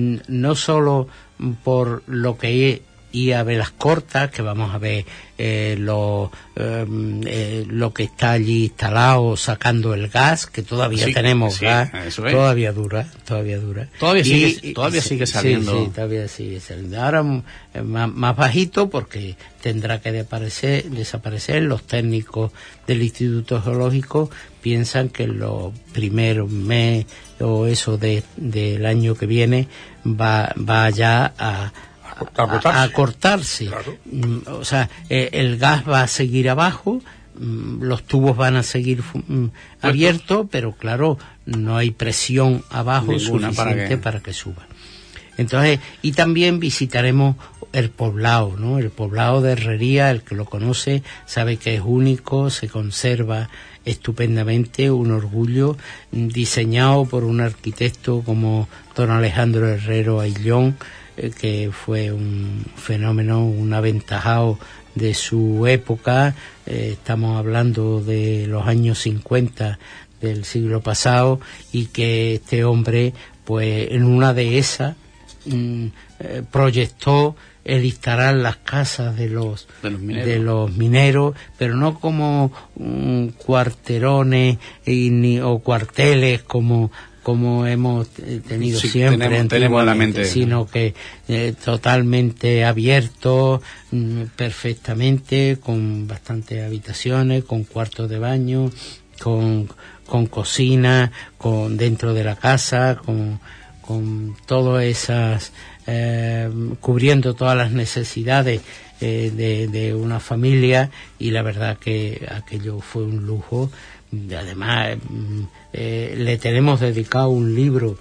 no solo por lo que es ir a ver las cortas, que vamos a ver eh, lo, eh, eh, lo que está allí instalado, sacando el gas, que todavía sí, tenemos sí, gas, eso es. todavía dura, todavía dura. Todavía y, sigue, todavía sigue saliendo. Sí, sí, todavía sigue saliendo. Ahora más, más bajito porque tendrá que desaparecer, desaparecer. Los técnicos del Instituto Geológico piensan que en los primeros meses o eso de del año que viene va, va ya a A cortarse. A, a cortarse. Claro. O sea, eh, el gas va a seguir abajo, los tubos van a seguir mm, abiertos, pero claro, no hay presión abajo Ninguna suficiente para que... para que suba. Entonces, y también visitaremos el poblado, ¿no? El poblado de Herrería, el que lo conoce sabe que es único, se conserva estupendamente, un orgullo, diseñado por un arquitecto como don Alejandro Herrero Ayllón, que fue un fenómeno, un aventajado de su época. Eh, estamos hablando de los años cincuenta del siglo pasado, y que este hombre, pues en una de esas, mm, eh, proyectó el instalar las casas de los de los mineros, de los mineros pero no como mm, cuarterones y, ni, o cuarteles como como hemos tenido sí, siempre tenemos, tenemos la mente, sino que eh, totalmente abierto, mm, perfectamente, con bastantes habitaciones, con cuartos de baño, con, con cocina, con dentro de la casa, con, con todas esas, eh, cubriendo todas las necesidades eh, de, de una familia, y la verdad que aquello fue un lujo. Además, eh, le tenemos dedicado un libro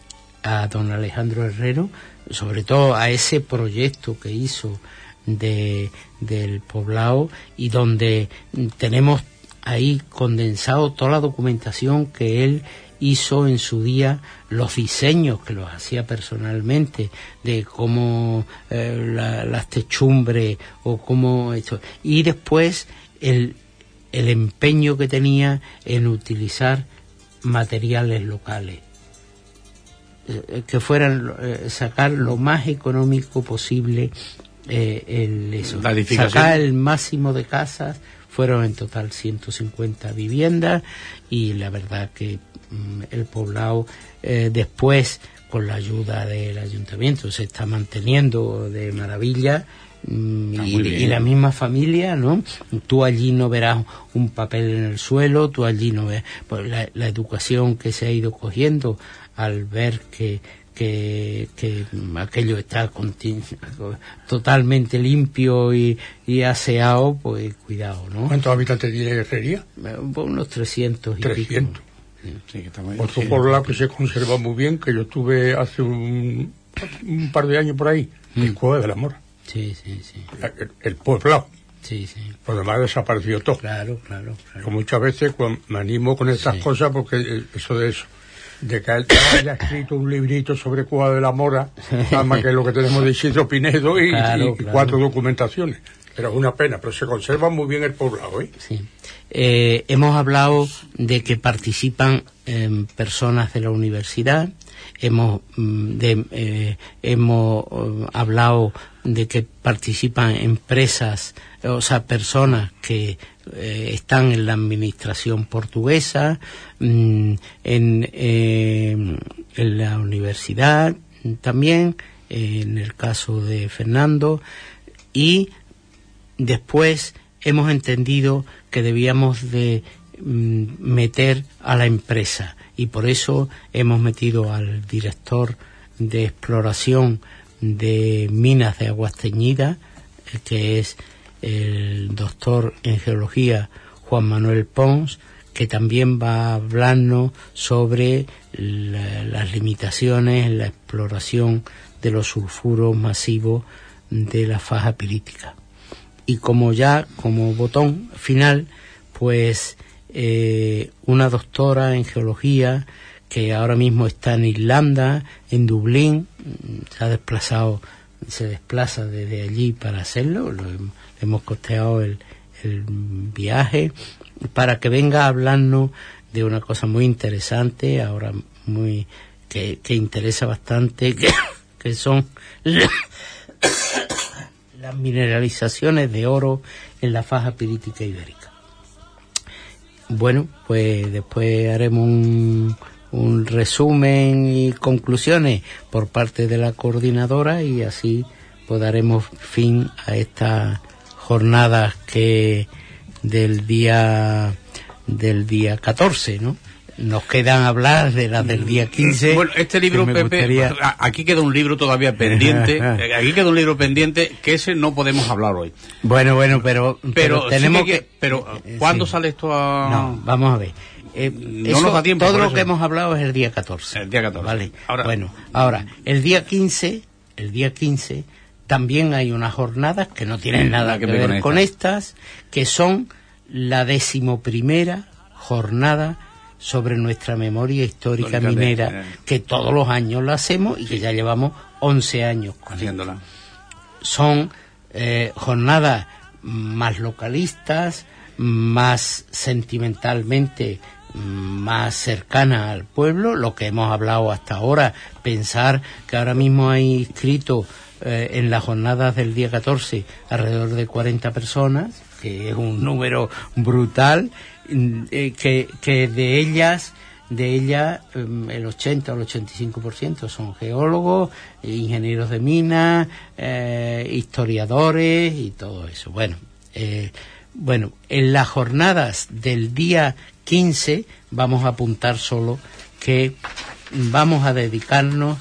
a don Alejandro Herrero, sobre todo a ese proyecto que hizo de del poblado, y donde tenemos ahí condensado toda la documentación que él hizo en su día, los diseños que los hacía personalmente, de cómo eh, la, las techumbres o cómo esto, y después el el empeño que tenía en utilizar materiales locales, eh, que fueran eh, sacar lo más económico posible eh, el eso, la edificación. Sacar el máximo de casas. Fueron en total ciento cincuenta viviendas, y la verdad que mm, el poblado eh, después, con la ayuda del ayuntamiento, se está manteniendo de maravilla. Mm, y, y la misma familia, ¿no? Tú allí no verás un papel en el suelo, tú allí no ves, pues la, la educación que se ha ido cogiendo al ver que que, que aquello está continu- totalmente limpio y, y aseado, pues cuidado, ¿no? ¿Cuántos habitantes tiene Herrería? Unos trescientos y trescientos. Pico. Sí, que está muy Otro sí. poblado que se conserva muy bien, que yo estuve hace un, un par de años por ahí, mm. el Cueva de la Mora. Sí, sí, sí. El, el poblado. Sí, sí. Por lo demás desapareció todo. Claro, claro, claro. Yo muchas veces cuando me animo con estas sí. cosas, porque eso de eso, de que él haya escrito un librito sobre Cueva de la Mora, nada más que lo que tenemos de Isidro Pinedo y, claro, y claro. cuatro documentaciones. Pero es una pena, pero se conserva muy bien el poblado, ¿eh? Sí. Eh, hemos hablado de que participan eh, personas de la universidad, hemos de, eh, hemos eh, hablado de que participan empresas, o sea, personas que eh, están en la administración portuguesa, mmm, en, eh, en la universidad también, eh, en el caso de Fernando, y después hemos entendido que debíamos de mm, meter a la empresa, y por eso hemos metido al director de exploración de minas de Aguas Teñidas, que es el doctor en geología Juan Manuel Pons, que también va a hablarnos sobre la, las limitaciones en la exploración de los sulfuros masivos de la faja pirítica. Y como ya, como botón final, pues eh, una doctora en geología que ahora mismo está en Irlanda, en Dublín, se ha desplazado, se desplaza desde allí para hacerlo, lo hemos, hemos costeado el, el viaje, para que venga a hablarnos de una cosa muy interesante, ahora muy que, que interesa bastante, que, que son las mineralizaciones de oro en la faja pirítica ibérica. Bueno, pues después haremos un, un resumen y conclusiones por parte de la coordinadora y así pues daremos fin a estas jornadas que del día del día catorce, ¿no? Nos quedan hablar de las del día quince. Bueno, este libro, Pepe, gustaría... aquí queda un libro todavía pendiente, aquí queda un libro pendiente que ese no podemos hablar hoy. Bueno, bueno, pero, pero, pero tenemos sí que... que pero, ¿cuándo sí. sale esto a...? No, vamos a ver. Eh, no eso, nos da tiempo. Todo lo eso. que hemos hablado es el día catorce. El día catorce. Vale. Ahora, bueno, ahora, el día quince, el día quince, también hay unas jornadas que no tienen nada que, que ver con, esta. con estas, que son la decimoprimera jornada sobre nuestra memoria histórica Lógica minera, de, eh, que todos los años la hacemos y sí. que ya llevamos once años haciéndola. Son eh, jornadas más localistas, más sentimentalmente más cercanas al pueblo, lo que hemos hablado hasta ahora, pensar que ahora mismo hay inscritos eh, en las jornadas del día catorce alrededor de cuarenta personas, que es un número brutal, eh, que, que de ellas de ellas eh, el ochenta o el ochenta y cinco por ciento son geólogos, ingenieros de minas, eh, historiadores y todo eso. Bueno, eh, bueno, en las jornadas del día quince vamos a apuntar solo que vamos a dedicarnos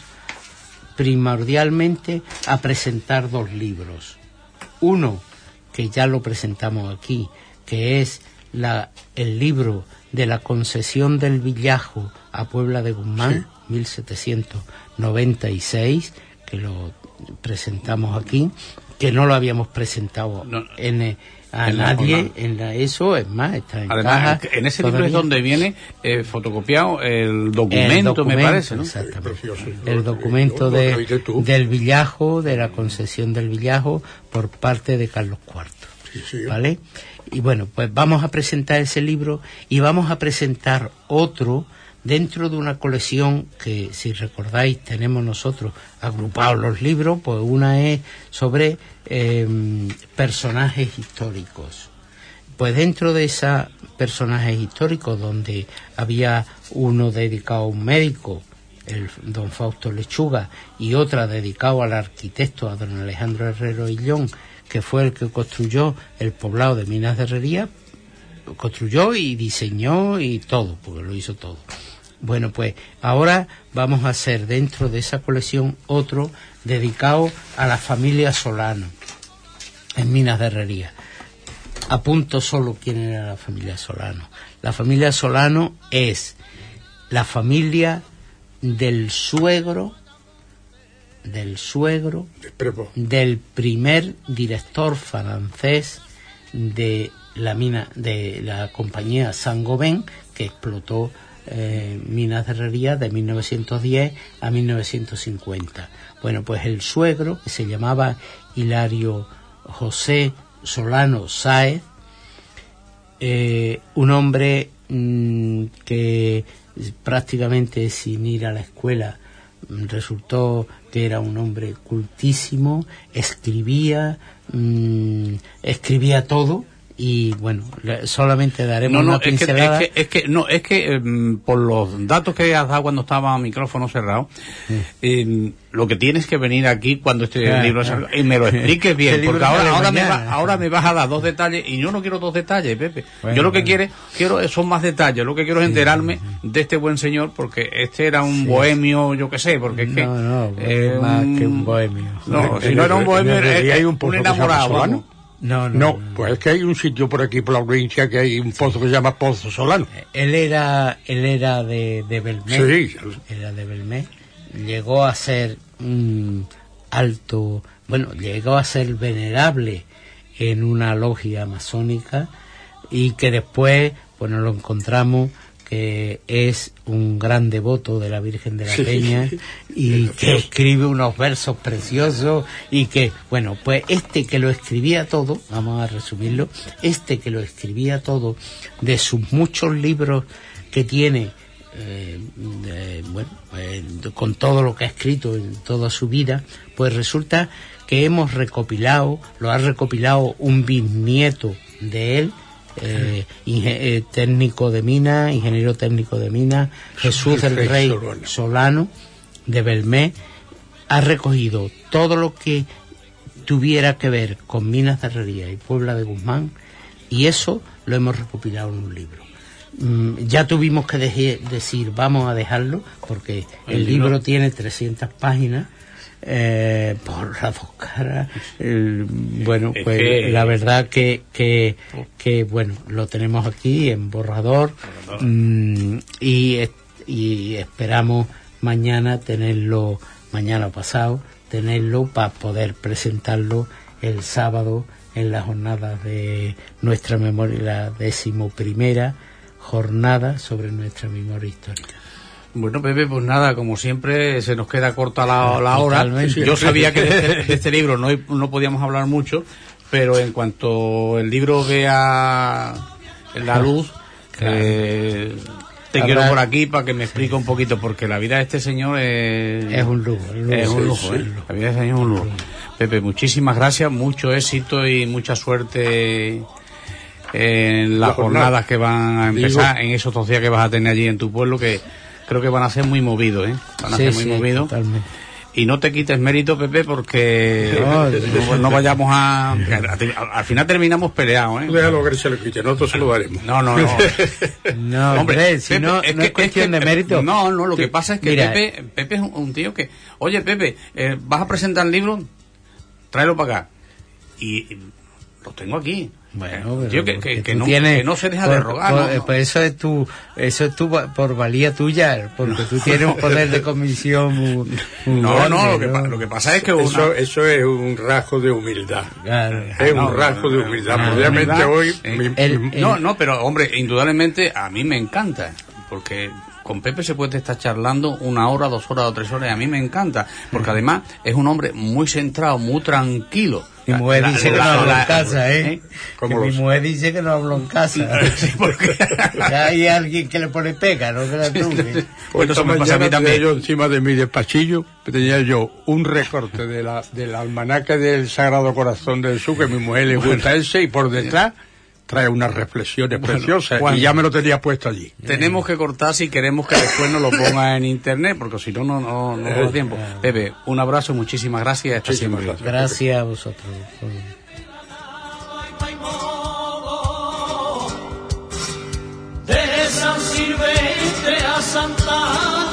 primordialmente a presentar dos libros. Uno, que ya lo presentamos aquí, que es la, el libro de la concesión del Villajo a Puebla de Guzmán, sí. mil setecientos noventa y seis, que lo presentamos aquí, que no lo habíamos presentado no, en, a en nadie, la en la, eso, es más, está en Además, caja. En ese todavía. libro es donde viene eh, fotocopiado el documento, el documento, me parece, ¿no? Exactamente. El documento de, del Villajo, de la concesión del Villajo, por parte de Carlos cuarto. Sí, sí. ¿Vale? Y bueno, pues vamos a presentar ese libro y vamos a presentar otro dentro de una colección que, si recordáis, tenemos nosotros agrupados los libros. Pues una es sobre eh, personajes históricos. Pues dentro de esos personajes históricos, donde había uno dedicado a un médico, el don Fausto Lechuga, y otra dedicado al arquitecto, a don Alejandro Herrero Illón, que fue el que construyó el poblado de Minas de Herrería, construyó y diseñó y todo, porque lo hizo todo. Bueno, pues ahora vamos a hacer dentro de esa colección otro dedicado a la familia Solano en Minas de Herrería. Apunto solo quién era la familia Solano. La familia Solano es la familia del suegro del suegro del primer director francés de la mina de la compañía Saint-Gobain, que explotó eh, Minas de Herrería de mil novecientos diez a mil novecientos cincuenta. Bueno, pues el suegro, que se llamaba Hilario José Solano Sáez, eh, un hombre mmm, que prácticamente sin ir a la escuela resultó que era un hombre cultísimo, escribía, mmm, escribía todo. Y bueno, solamente daremos no, no, una pincelada. Es que, es que, es que, no, es que eh, por los datos que has dado cuando estaba a micrófono cerrado, sí. eh, lo que tienes que venir aquí cuando este claro, libro claro. y me lo expliques bien, porque ahora, ahora, me va, ahora me vas a dar dos detalles y yo no quiero dos detalles, Pepe. Bueno, yo lo que bueno. quiere, quiero son más detalles, lo que quiero es enterarme sí, sí, sí. de este buen señor, porque este era un sí. bohemio, yo qué sé, porque es que... No, no, eh, más um, que un bohemio. No, si no era un bohemio, era un, un enamorado. No, no, no, pues es que hay un sitio por aquí, por la provincia, que hay un pozo que se llama Pozo Solano. Él era, él era de, de Belmé. Sí. Era de Belmé. Llegó a ser un alto, bueno, llegó a ser venerable en una logia masónica, y que después, bueno, lo encontramos que es un gran devoto de la Virgen de la Peña, y que escribe unos versos preciosos, y que, bueno, pues este que lo escribía todo, vamos a resumirlo, este que lo escribía todo, de sus muchos libros que tiene, eh, de, bueno, eh, con todo lo que ha escrito en toda su vida, pues resulta que hemos recopilado, lo ha recopilado un bisnieto de él, Eh, eh, técnico de mina, ingeniero técnico de mina, Jesús del Rey Solano de Belmé, ha recogido todo lo que tuviera que ver con Minas de Herrería y Puebla de Guzmán, y eso lo hemos recopilado en un libro. Mm, ya tuvimos que deje, decir vamos a dejarlo, porque el, el libro, libro tiene trescientas páginas. Eh, por las dos caras, eh, bueno, pues que... la verdad que, que que bueno, lo tenemos aquí en borrador, mmm, y, y esperamos mañana tenerlo, mañana pasado tenerlo para poder presentarlo el sábado en las jornadas de nuestra memoria, la decimoprimera jornada sobre nuestra memoria histórica. Bueno, Pepe, pues nada, como siempre se nos queda corta la, la hora. Yo sabía que de este, de este libro no, no podíamos hablar mucho, pero en cuanto el libro vea la luz, claro. eh, te Habrá... quiero por aquí para que me explique sí, un poquito, porque la vida de este señor es, es un lujo. lujo es un lujo, sí, ¿eh? La vida de este señor es un lujo. Pepe, muchísimas gracias, mucho éxito y mucha suerte en las jornadas que van a empezar, Digo... en esos dos días que vas a tener allí en tu pueblo, que creo que van a ser muy movidos, ¿eh? Van a sí, ser muy sí, movidos. Totalmente. Y no te quites mérito, Pepe, porque no, no, no vayamos a, a... Al final terminamos peleados, ¿eh? Déjalo que se lo quite, nosotros se lo daremos. No, no, no. no, hombre, si Pepe, no, es, no es que, cuestión es que, de mérito. No, no, lo que pasa es que Mira, Pepe, Pepe es un, un tío que... Oye, Pepe, eh, ¿vas a presentar el libro? Tráelo para acá. Y, y lo tengo aquí. Bueno, pero tío, que, que, que, no, tienes, que no se deja por, de rogar. Por, ¿no? No. Pues eso es tu, eso es tu por valía tuya, porque no. Tú tienes un poder de comisión muy, muy no, grande, no, lo que, ¿no? pa, lo que pasa es que una... eso, eso es un rasgo de humildad. Claro. Es no, un rasgo no, de humildad. No, Obviamente humildad, hoy. Eh, mi, el, mi, el, no, no, pero hombre, indudablemente a mí me encanta, porque con Pepe se puede estar charlando una hora, dos horas o tres horas, y a mí me encanta, porque además es un hombre muy centrado, muy tranquilo. Mi mujer la, dice la, que no hablo en casa, ¿eh? ¿eh? Que mi mujer dice que no hablo en casa. Sí, porque hay alguien que le pone pega, ¿no? Que la trunque. Pues esta mañana tenía yo encima de mi despachillo, tenía yo un recorte de la, del almanaque del Sagrado Corazón del Jesús, que a mi mujer le gusta bueno. ese, y por detrás trae unas reflexiones bueno, preciosas, Juan, y ya me lo tenía puesto allí. Tenemos que cortar si queremos que después nos lo ponga en internet, porque si no, no, no, no da tiempo. Pepe, un abrazo, muchísimas gracias. Hasta muchísimas siempre. Gracias, gracias a vosotros. De San Silvestre a Santa